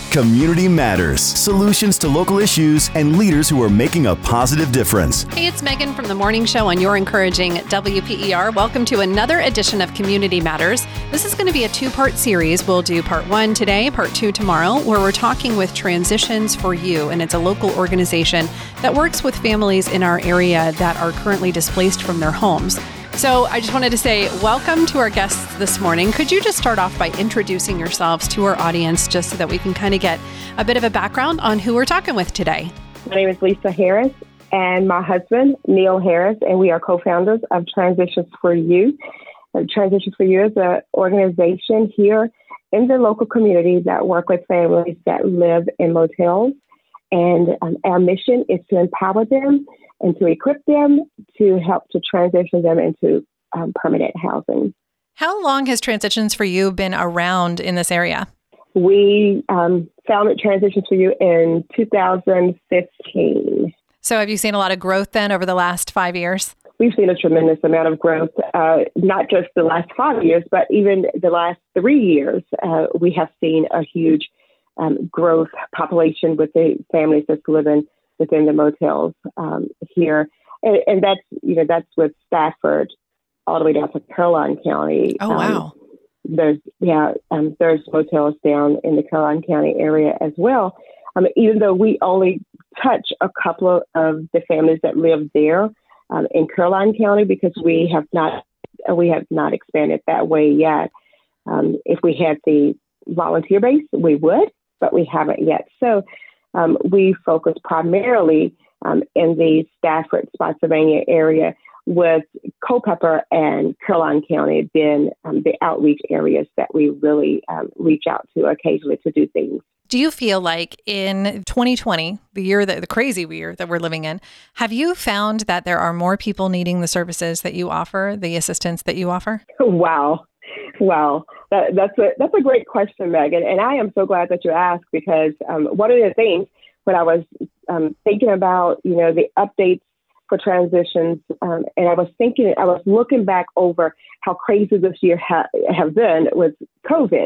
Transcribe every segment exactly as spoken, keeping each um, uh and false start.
Community Matters. Solutions to local issues and leaders who are making a positive difference. Hey, it's Megan from the Morning Show on Your Encouraging W P E R. Welcome to another edition of Community Matters. This is going to be a two-part series. We'll do part one today, part two tomorrow, where we're talking with Transitions for You, and it's a local organization that works with families in our area that are currently displaced from their homes. So I just wanted to say welcome to our guests this morning. Could you just start off by introducing yourselves to our audience just so that we can kind of get a bit of a background on who we're talking with today? My name is Lisa Harris and my husband, Neil Harris, and we are co-founders of Transitions for You. Transitions for You is an organization here in the local community that work with families that live in motels. And um, our mission is to empower them and to equip them to help to transition them into um, permanent housing. How long has Transitions for You been around in this area? We um, founded Transitions for You in two thousand fifteen. So have you seen a lot of growth then over the last five years? We've seen a tremendous amount of growth, uh, not just the last five years, but even the last three years. Uh, we have seen a huge um, growth population with the families that's living within the motels um, here. And, and that's, you know, that's with Stafford all the way down to Caroline County. Oh, wow. Um, there's, yeah, um, there's motels down in the Caroline County area as well. Um, even though we only touch a couple of, of the families that live there um, in Caroline County, because we have not, we have not expanded that way yet. Um, if we had the volunteer base, we would, but we haven't yet. So, Um, we focus primarily um, in the Stafford, Spotsylvania area, with Culpeper and Caroline County being um, the outreach areas that we really um, reach out to occasionally to do things. Do you feel like in twenty twenty, the year that the crazy year that we're living in, have you found that there are more people needing the services that you offer, the assistance that you offer? Wow. Wow, that, that's a that's a great question, Megan. And I am so glad that you asked, because um, one of the things when I was um, thinking about, you know, the updates for transitions, um, and I was thinking, I was looking back over how crazy this year ha- have been with COVID,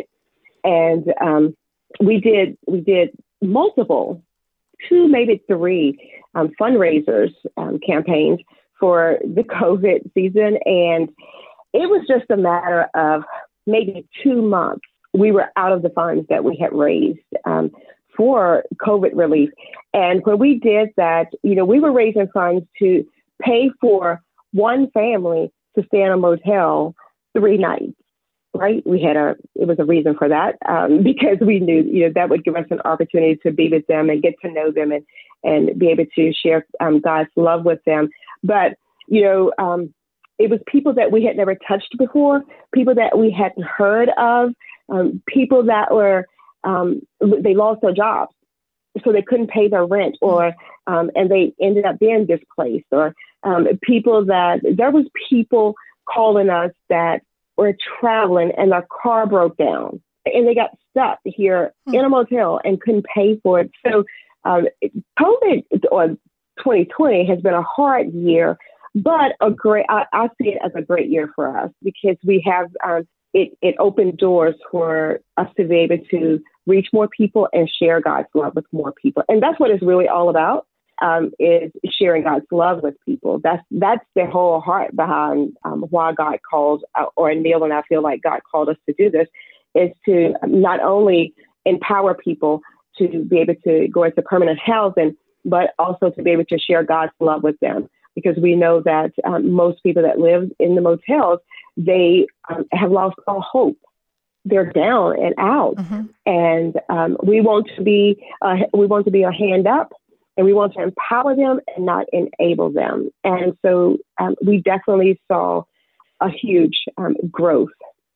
and um, we did we did multiple, two maybe three um, fundraisers um, campaigns for the COVID season, and it was just a matter of maybe two months. We were out of the funds that we had raised um, for COVID relief. And when we did that, you know, we were raising funds to pay for one family to stay in a motel three nights, right? We had a, it was a reason for that um, because we knew, you know, that would give us an opportunity to be with them and get to know them and, and be able to share um, God's love with them. But, you know, um, it was people that we had never touched before, people that we hadn't heard of, um, people that were, um, they lost their jobs, so they couldn't pay their rent, or um, and they ended up being displaced, or um, people that, there was people calling us that were traveling and their car broke down and they got stuck here mm-hmm. in a motel and couldn't pay for it. So um, COVID or twenty twenty has been a hard year, but a great, I, I see it as a great year for us, because we have, um, it, it opened doors for us to be able to reach more people and share God's love with more people. And that's what it's really all about, um, is sharing God's love with people. That's, that's the whole heart behind um, why God called, uh, or Neil and I feel like God called us to do this, is to not only empower people to be able to go into permanent housing, but also to be able to share God's love with them. Because we know that um, most people that live in the motels, they um, have lost all hope. They're down and out, mm-hmm. and um, we want to be uh, we want to be a hand up, and we want to empower them and not enable them. And so um, we definitely saw a huge um, growth.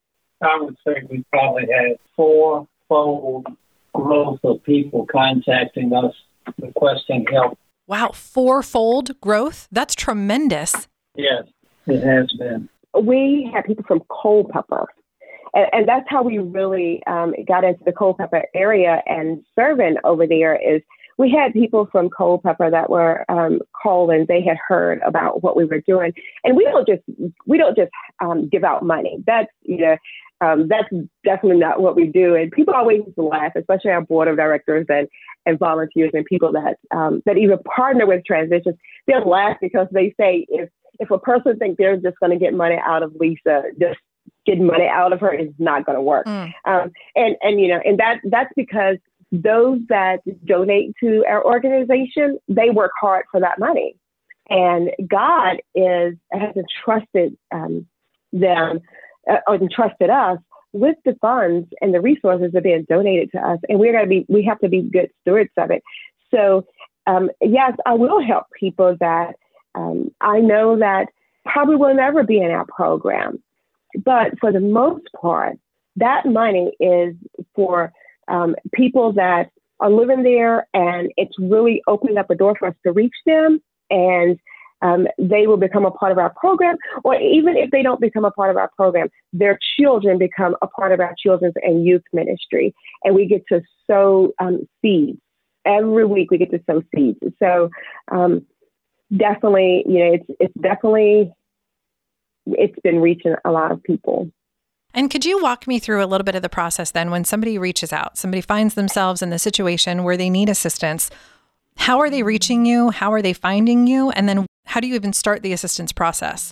I would say we probably had four-fold growth of people contacting us requesting help. Wow, fourfold growth? That's tremendous. Yes, it has been. We had people from Culpeper, and, and that's how we really um, got into the Culpeper area and serving over there. Is we had people from Culpeper that were um, calling. They had heard about what we were doing, and we don't just we don't just um, give out money. That's you know um, that's definitely not what we do. And people always laugh, especially our board of directors and, and volunteers and people that um, that even partner with Transitions. They'll laugh because they say if if a person thinks they're just going to get money out of Lisa, just getting money out of her is not going to work. Mm. Um, and and you know and that that's because those that donate to our organization, they work hard for that money. And God is has entrusted um, them uh, or entrusted us with the funds and the resources that are being donated to us. And we're going to be, we have to be good stewards of it. So um, yes, I will help people that um, I know that probably will never be in our program. But for the most part, that money is for Um, people that are living there, and it's really opened up a door for us to reach them, and um, they will become a part of our program. Or even if they don't become a part of our program, their children become a part of our children's and youth ministry, and we get to sow um, seeds. Every week we get to sow seeds. So um, definitely, you know, it's it's definitely, it's been reaching a lot of people. And could you walk me through a little bit of the process then when somebody reaches out, somebody finds themselves in the situation where they need assistance? How are they reaching you? How are they finding you? And then how do you even start the assistance process?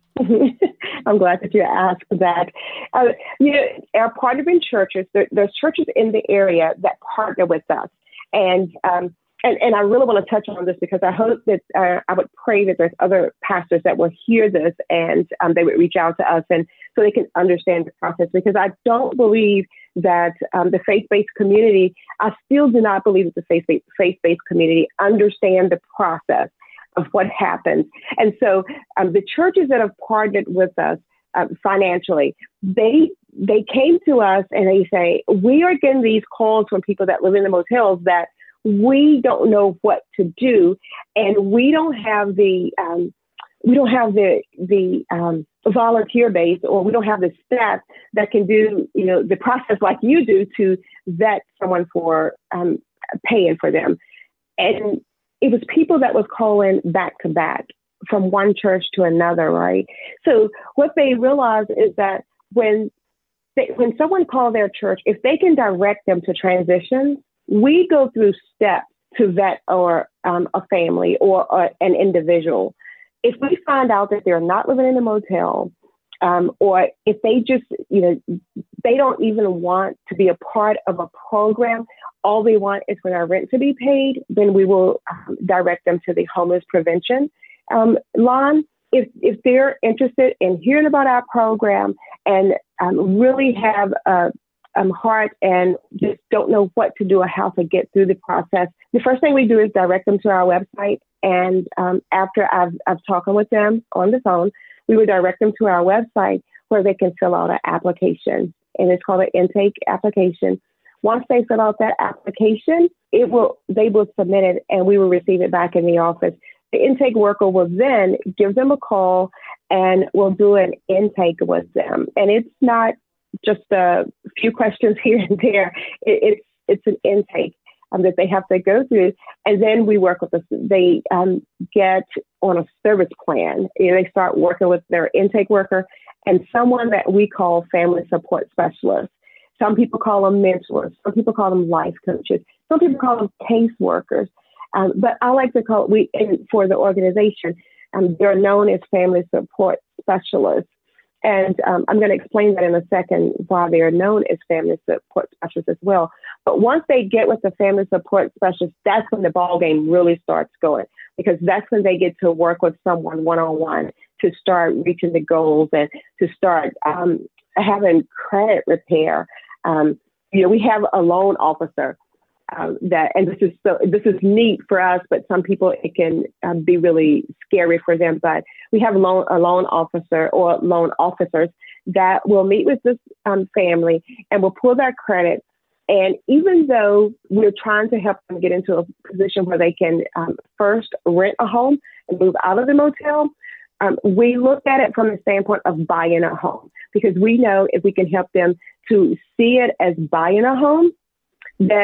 I'm glad that you asked that. Uh, you know, our partnering churches, there, there's churches in the area that partner with us. And um, And, and I really want to touch on this because I hope that uh, I would pray that there's other pastors that will hear this and um, they would reach out to us and so they can understand the process, because I don't believe that um, the faith-based community, I still do not believe that the faith-based, faith-based community understand the process of what happens. And so um, the churches that have partnered with us uh, financially, they they came to us and they say, we are getting these calls from people that live in the motels that we don't know what to do, and we don't have the um, we don't have the the um, volunteer base, or we don't have the staff that can do you know the process like you do to vet someone for um, paying for them. And it was people that was calling back to back from one church to another, right? So what they realized is that when they, when someone called their church, if they can direct them to Transitions, we go through steps to vet or um, a family or, or an individual. If we find out that they're not living in a motel, um, or if they just, you know, they don't even want to be a part of a program, all they want is for their rent to be paid, then we will um, direct them to the homeless prevention um, line. If if they're interested in hearing about our program and um, really have a Um, heart and just don't know what to do or how to get through the process, the first thing we do is direct them to our website. And um, after I've, I've talked with them on the phone, we would direct them to our website where they can fill out an application. And it's called an intake application. Once they fill out that application, it will they will submit it and we will receive it back in the office. The intake worker will then give them a call and we'll do an intake with them. And it's not just a few questions here and there. It, it's it's an intake um, that they have to go through, and then we work with us. They um, get on a service plan. You know, they start working with their intake worker and someone that we call family support specialists. Some people call them mentors. Some people call them life coaches. Some people call them case workers. Um, but I like to call we and for the organization. Um, they're known as family support specialists. And um, I'm going to explain that in a second why they are known as family support specialists as well. But once they get with the family support specialist, that's when the ball game really starts going, because that's when they get to work with someone one-on-one to start reaching the goals and to start um, having credit repair. Um, you know, we have a loan officer um, that, and this is so this is neat for us, but some people it can um, be really scary for them. But we have a loan a loan officer or loan officers that will meet with this um, family and will pull their credit. And even though we're trying to help them get into a position where they can um, first rent a home and move out of the motel, um, we look at it from the standpoint of buying a home, because we know if we can help them to see it as buying a home, then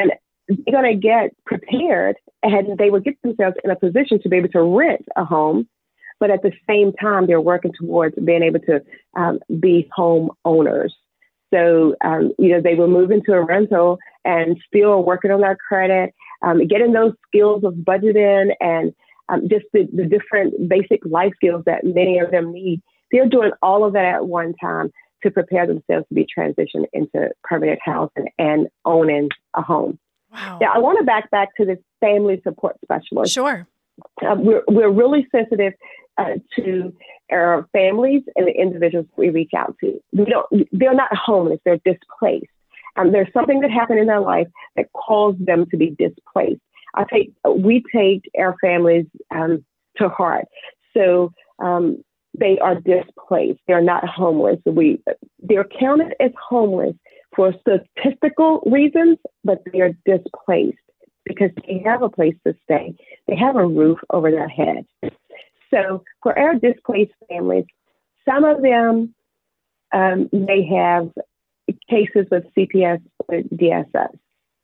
they're going to get prepared and they will get themselves in a position to be able to rent a home. But at the same time, they're working towards being able to um, be home owners. So, um, you know, they will move into a rental and still working on their credit, um, getting those skills of budgeting and um, just the, the different basic life skills that many of them need. They're doing all of that at one time to prepare themselves to be transitioned into permanent housing and owning a home. Wow. Now, I want to back back to this family support specialist. Sure. Uh, we're, we're really sensitive uh, to our families and the individuals we reach out to. We don't, they're not homeless, they're displaced. Um, there's something that happened in their life that caused them to be displaced. I take, we take our families um, to heart. So um, they are displaced. They're not homeless. We, they're counted as homeless for statistical reasons, but they are displaced because they have a place to stay. They have a roof over their head. So for our displaced families, some of them um, may have cases with C P S or D S S.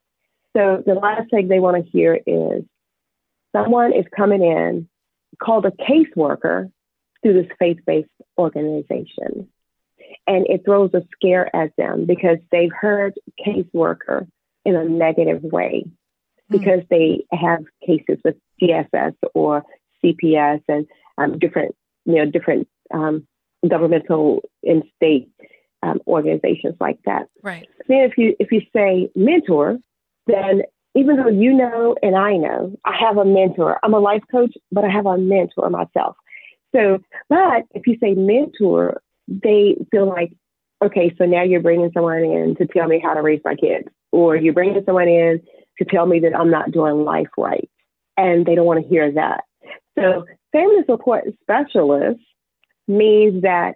So the last thing they want to hear is someone is coming in called a caseworker through this faith-based organization. And it throws a scare at them because they've heard caseworker in a negative way because mm-hmm. they have cases with D S S or C P S and um, different, you know, different um, governmental and state um, organizations like that. Right. Then if you if you say mentor, then even though you know and I know, I have a mentor. I'm a life coach, but I have a mentor myself. So, but if you say mentor, they feel like, okay, so now you're bringing someone in to tell me how to raise my kids, or you're bringing someone in to tell me that I'm not doing life right. And they don't want to hear that. So family support specialist means that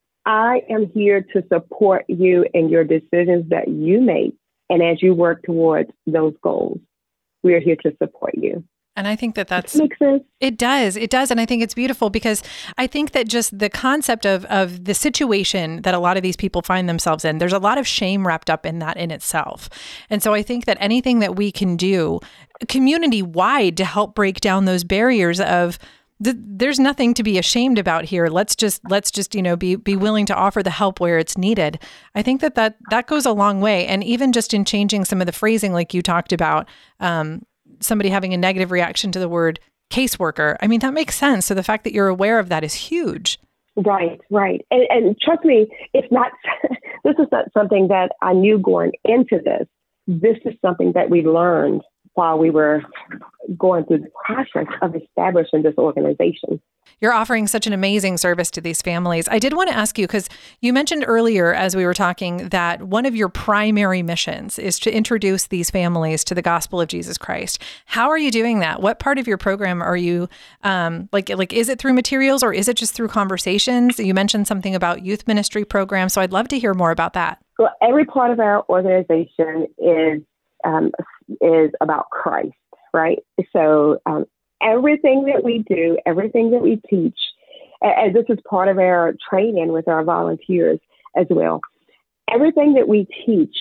I am here to support you in your decisions that you make. And as you work towards those goals, we are here to support you. And I think that that's, makes sense. It does. It does. And I think it's beautiful because I think that just the concept of, of the situation that a lot of these people find themselves in, there's a lot of shame wrapped up in that in itself. And so I think that anything that we can do community wide to help break down those barriers of the, there's nothing to be ashamed about here. Let's just, let's just, you know, be, be willing to offer the help where it's needed. I think that that, that goes a long way. And even just in changing some of the phrasing, like you talked about, um, somebody having a negative reaction to the word caseworker. I mean, that makes sense. So the fact that you're aware of that is huge. Right, right. And, and trust me, it's not, this is not something that I knew going into this. This is something that we learned while we were going through the process of establishing this organization. You're offering such an amazing service to these families. I did want to ask you, because you mentioned earlier as we were talking that one of your primary missions is to introduce these families to the gospel of Jesus Christ. How are you doing that? What part of your program are you, um, like, like, is it through materials or is it just through conversations? You mentioned something about youth ministry programs, so I'd love to hear more about that. Well, every part of our organization is um, is about Christ, right? So um, everything that we do, everything that we teach, and this is part of our training with our volunteers as well, everything that we teach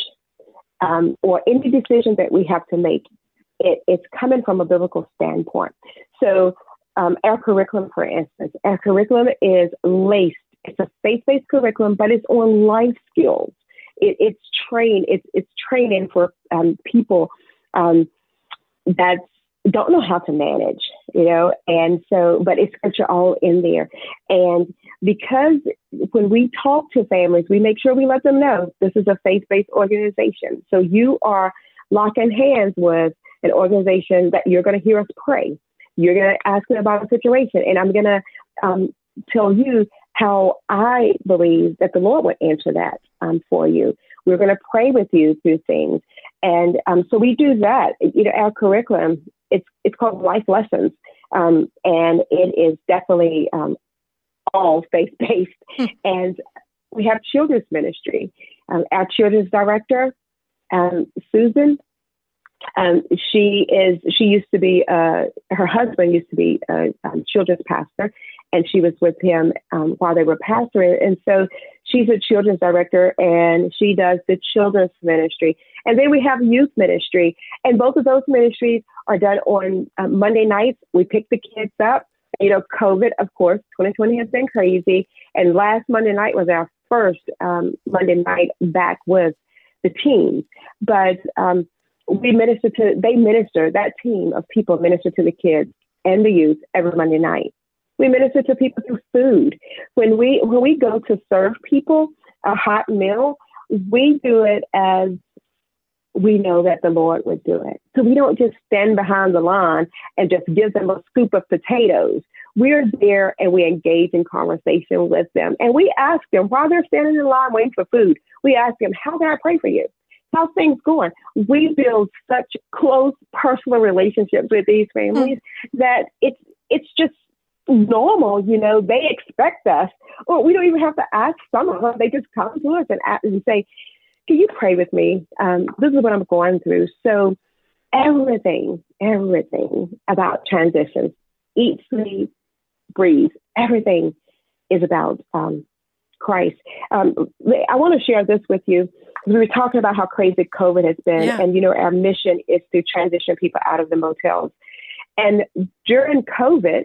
um, or any decision that we have to make, it, it's coming from a biblical standpoint. So um, our curriculum, for instance, our curriculum is laced. It's a faith-based curriculum, but it's on life skills. It, it's train. It's it's training for um, people um, that don't know how to manage, you know. And so, but it's scripture all in there. And because when we talk to families, we make sure we let them know this is a faith-based organization. So you are locking hands with an organization that you're going to hear us pray. You're going to ask them about a situation, and I'm going to um, tell you how I believe that the Lord would answer that um, for you. We're going to pray with you through things. And um, so we do that. You know, our curriculum, it's it's called Life Lessons. Um, and it is definitely um, all faith-based. Hmm. And we have children's ministry. Um, our children's director, um, Susan, um, she is, she used to be, uh, her husband used to be a um, children's pastor. And she was with him um, while they were pastoring. And so she's a children's director, and she does the children's ministry. And then we have youth ministry. And both of those ministries are done on uh, Monday nights. We pick the kids up. You know, COVID, of course, twenty twenty has been crazy. And last Monday night was our first um, Monday night back with the teens. But um, we minister to, they minister, that team of people minister to the kids and the youth every Monday night. We minister to people through food. When we when we go to serve people a hot meal, we do it as we know that the Lord would do it. So we don't just stand behind the line and just give them a scoop of potatoes. We're there and we engage in conversation with them. And we ask them while they're standing in line waiting for food, we ask them, how can I pray for you? How's things going? We build such close personal relationships with these families mm. that it's it's just normal. You know, they expect us, or we don't even have to ask some of them. They just come to us and, ask, and say, can you pray with me? Um, this is what I'm going through. So everything, everything about transitions, eat, sleep, breathe, everything is about um, Christ. Um, I want to share this with you. We were talking about how crazy COVID has been. Yeah. And, you know, our mission is to transition people out of the motels. And during COVID,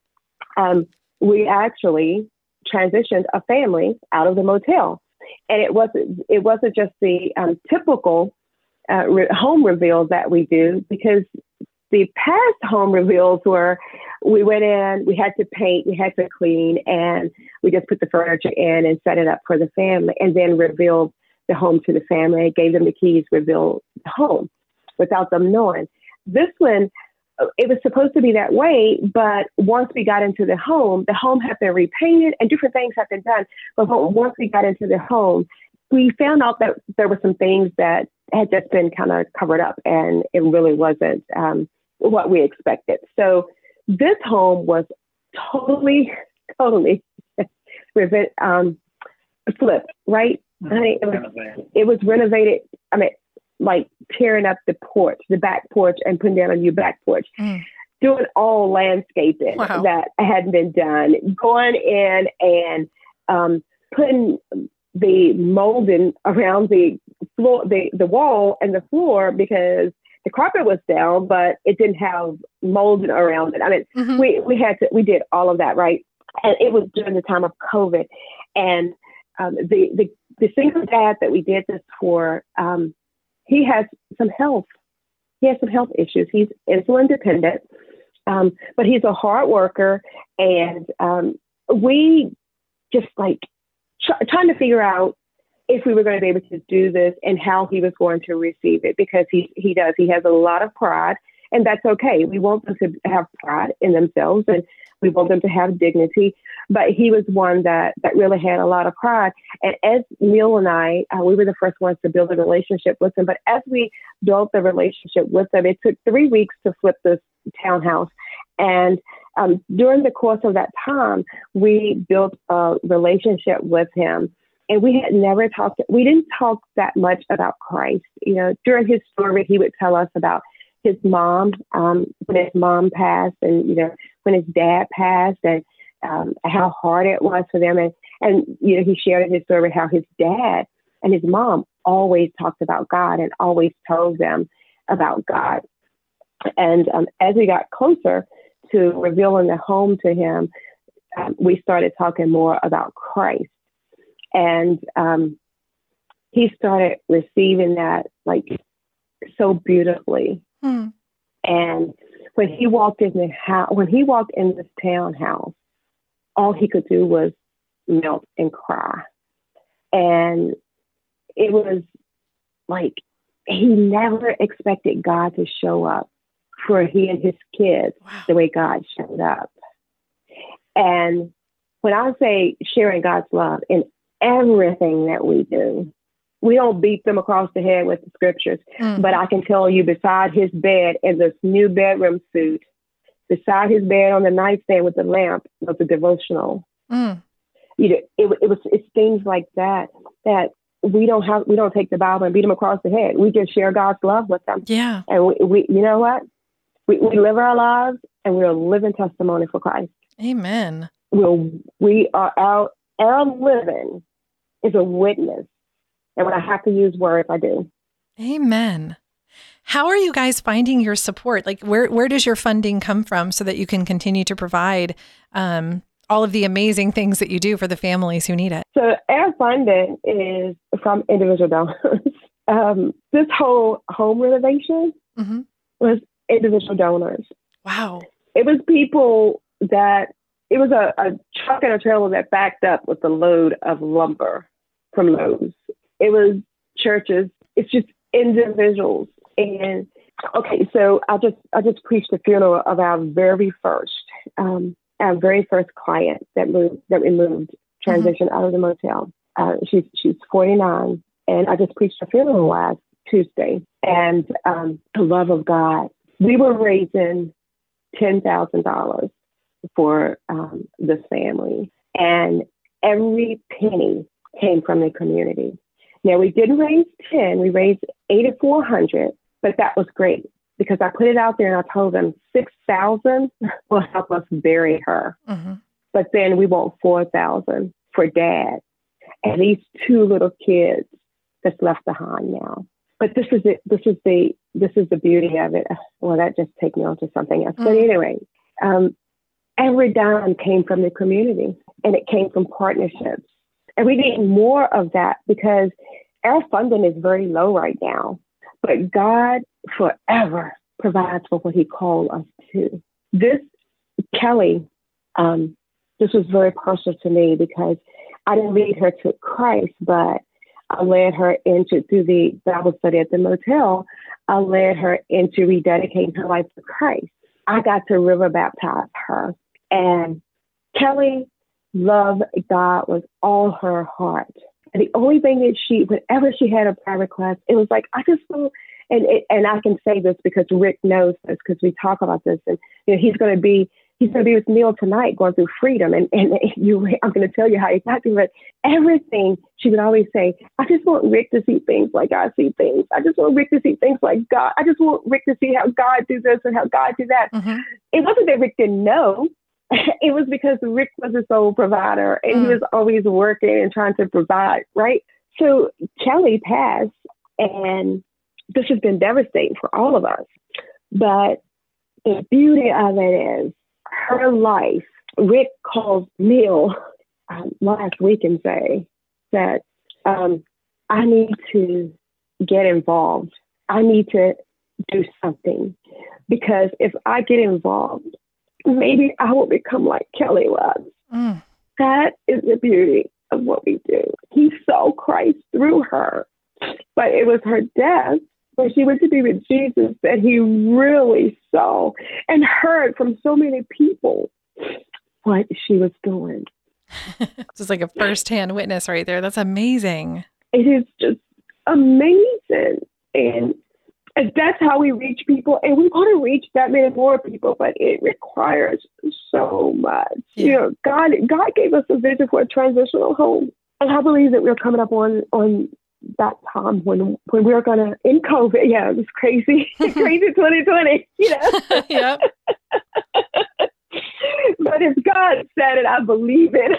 um, we actually transitioned a family out of the motel. And it wasn't, it wasn't just the um, typical uh, re- home reveal that we do, because the past home reveals were, we went in, we had to paint, we had to clean, and we just put the furniture in and set it up for the family, and then revealed the home to the family, gave them the keys, revealed the home without them knowing. This one, it was supposed to be that way, but once we got into the home, the home had been repainted and different things had been done. But once we got into the home, we found out that there were some things that had just been kind of covered up, and it really wasn't um, what we expected. So this home was totally, totally um, flipped, right? I mean, it was, it was renovated. I mean, like tearing up the porch, the back porch, and putting down a new back porch, mm. doing all landscaping wow. that hadn't been done, going in and um, putting the molding around the floor, the, the wall and the floor, because the carpet was down, but it didn't have molding around it. I mean, mm-hmm. we, we had to, we did all of that, right? And it was during the time of COVID. And um, the, the, the single dad that we did this for, um, he has some health, he has some health issues. He's insulin dependent, um, but he's a hard worker. And um, we just like tr- trying to figure out if we were going to be able to do this and how he was going to receive it, because he, he does, he has a lot of pride, and that's okay. We want them to have pride in themselves, and we want them to have dignity, but he was one that, that really had a lot of pride. And as Neil and I, uh, we were the first ones to build a relationship with him, but as we built the relationship with him, it took three weeks to flip this townhouse. And um, during the course of that time, we built a relationship with him. And we had never talked, we didn't talk that much about Christ. You know, during his story, he would tell us about his mom, um, when his mom passed, and, you know, when his dad passed, and um, how hard it was for them. And, and, you know, he shared in his story how his dad and his mom always talked about God and always told them about God. And um, as we got closer to revealing the home to him, um, we started talking more about Christ. And um, he started receiving that like so beautifully. Hmm. And when he walked in the house, when he walked in this townhouse, all he could do was melt and cry. And it was like he never expected God to show up for he and his kids wow. the way God showed up. And when I say sharing God's love in everything that we do, we don't beat them across the head with the scriptures, mm. but I can tell you, beside his bed in this new bedroom suit, beside his bed on the nightstand with the lamp was a devotional. Mm. You know, it, it was it's things like that that we don't have. We don't take the Bible and beat them across the head. We just share God's love with them. Yeah, and we, we you know what? We we live our lives, and we're a living testimony for Christ. Amen. We'll, we are our our living is a witness. And when I have to use words, I do. Amen. How are you guys finding your support? Like, where where does your funding come from so that you can continue to provide um, all of the amazing things that you do for the families who need it? So our funding is from individual donors. um, this whole home renovation Mm-hmm. was individual donors. Wow. It was people that, it was a, a truck and a trailer that backed up with a load of lumber from Lowe's. It was churches. It's just individuals. And okay, so I just I just preached the funeral of our very first, um, our very first client that moved that we moved transitioned mm-hmm. out of the motel. Uh, she's she's forty-nine, and I just preached the funeral last Tuesday. And um, the love of God, we were raising ten thousand dollars for um, this family, and every penny came from the community. Now we didn't raise ten; we raised eighty-four hundred. But that was great because I put it out there and I told them six thousand will help us bury her. Mm-hmm. But then we want four thousand for dad and these two little kids that's left behind now. But this is it. This is the this is the beauty of it. Well, that just takes me on to something else. Mm-hmm. But anyway, um, every dime came from the community and it came from partnerships. And we need more of that because our funding is very low right now. But God forever provides for what he called us to. This, Kelly, um, this was very personal to me because I didn't lead her to Christ, but I led her into, through the Bible study at the motel, I led her into rededicating her life to Christ. I got to river baptize her. And Kelly loved God with all her heart. And the only thing that she, whenever she had a prayer request, it was like, I just want, and it, and I can say this because Rick knows this because we talk about this, and you know he's going to be he's going to be with Neil tonight going through freedom, and and you, I'm going to tell you how he got to it. Everything she would always say, I just want Rick to see things like I see things. I just want Rick to see things like God. I just want Rick to see how God do this and how God do that. Mm-hmm. It wasn't that Rick didn't know. It was because Rick was a sole provider and mm. he was always working and trying to provide, right? So Kelly passed, and this has been devastating for all of us. But the beauty of it is her life. Rick called Neil um, last week and say that um, I need to get involved. I need to do something because if I get involved, maybe I will become like Kelly was. Mm. That is the beauty of what we do. He saw Christ through her, but it was her death when she went to be with Jesus that he really saw and heard from so many people what she was doing. Just like a firsthand witness right there. That's amazing. It is just amazing. And And that's how we reach people. And we want to reach that many more people, but it requires so much. Yeah. You know, God God gave us a vision for a transitional home. And I believe that we're coming up on, on that time when when we're going to, in COVID, yeah, it was crazy, crazy twenty twenty, you know. Yep. But if God said it, I believe it.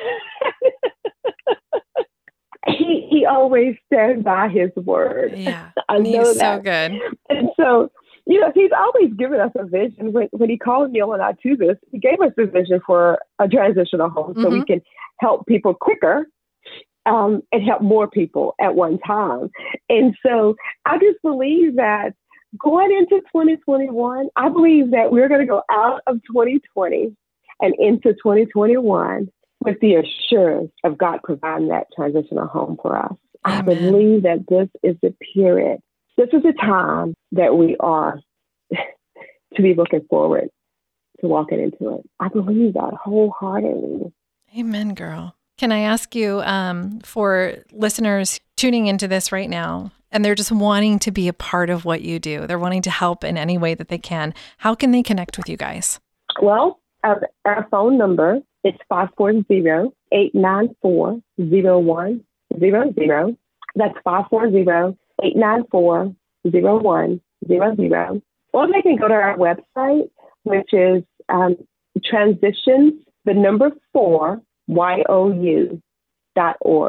He he always stands by his word. Yeah, I know he's that. So good. And so, you know, he's always given us a vision. When, when he called Neil and I to this, he gave us a vision for a transitional home mm-hmm. so we can help people quicker um, and help more people at one time. And so I just believe that going into twenty twenty-one, I believe that we're going to go out of twenty twenty and into twenty twenty-one with the assurance of God providing that transitional home for us. Amen. I believe that this is the period. This is the time that we are to be looking forward to walking into it. I believe that wholeheartedly. Amen, girl. Can I ask you, um, for listeners tuning into this right now, and they're just wanting to be a part of what you do, they're wanting to help in any way that they can, how can they connect with you guys? Well, uh, our phone number is five four zero, eight nine four, zero one zero zero. That's five four zero, eight nine four, zero one zero zero. Or they can go to our website, which is um, transitions, the number four, Y O U dot org.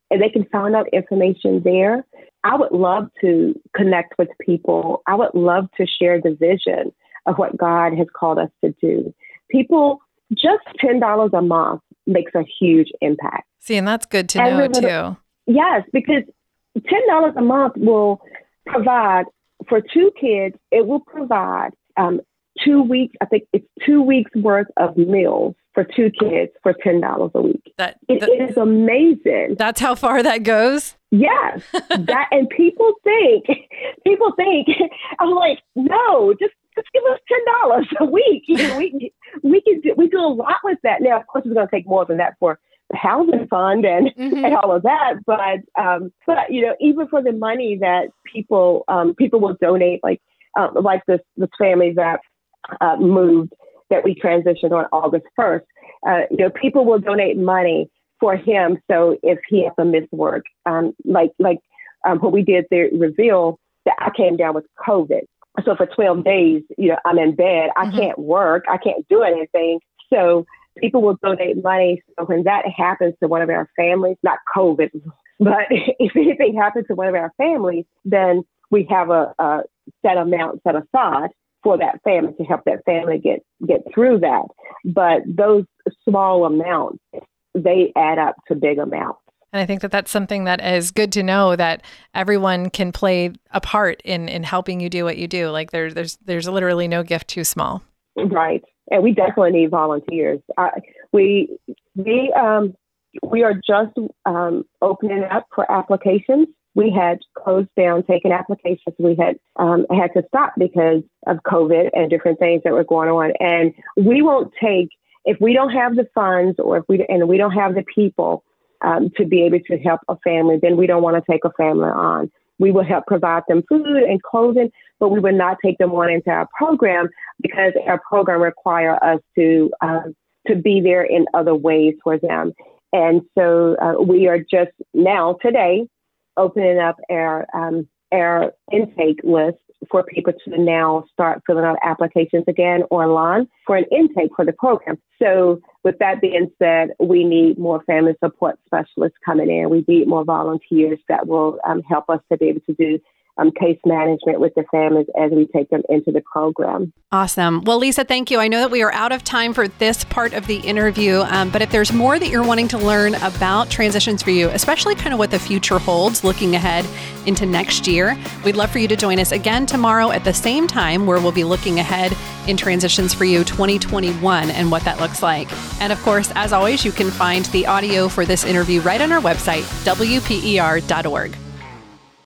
and they can find out information there. I would love to connect with people. I would love to share the vision of what God has called us to do. People, just ten dollars a month makes a huge impact. See, and that's good to know little, too. Yes, because ten dollars a month will provide for two kids. It will provide um, two weeks. I think it's two weeks worth of meals for two kids for ten dollars a week. That, it, that it is amazing. That's how far that goes. Yes, that and people think people think I'm like, no, just just give us ten dollars a week. You know, we we can do, we do a lot with that. Now, of course, it's going to take more than that for the housing fund and mm-hmm. and all of that. But um, but you know, even for the money that people um, people will donate, like um, like this this family that uh, moved that we transitioned on August first. Uh, you know, people will donate money for him. So if he has to miss work, um, like like um, what we did there, reveal that I came down with COVID. So for twelve days, you know, I'm in bed. I mm-hmm. can't work. I can't do anything. So people will donate money. So when that happens to one of our families, not COVID, but if anything happens to one of our families, then we have a, a set amount set aside for that family to help that family get, get through that. But those small amounts, they add up to big amounts. And I think that that's something that is good to know, that everyone can play a part in, in helping you do what you do. Like there's there's there's literally no gift too small. Right, and we definitely need volunteers. Uh, we we um we are just um, opening up for applications. We had closed down taking applications. We had um, had to stop because of COVID and different things that were going on. And we won't take if we don't have the funds or if we and we don't have the people. Um, to be able to help a family, then we don't want to take a family on. We will help provide them food and clothing, but we would not take them on into our program because our program requires us to um, to be there in other ways for them. And so uh, we are just now today opening up our um, our intake list for people to now start filling out applications again online for an intake for the program. So with that being said, we need more family support specialists coming in. We need more volunteers that will um, help us to be able to do um, case management with the families as we take them into the program. Awesome. Well, Lisa, thank you. I know that we are out of time for this part of the interview, um, but if there's more that you're wanting to learn about Transitions for You, especially kind of what the future holds looking ahead into next year, we'd love for you to join us again tomorrow at the same time, where we'll be looking ahead in Transitions for You twenty twenty-one and what that looks like. And of course, as always, you can find the audio for this interview right on our website, W P E R dot org.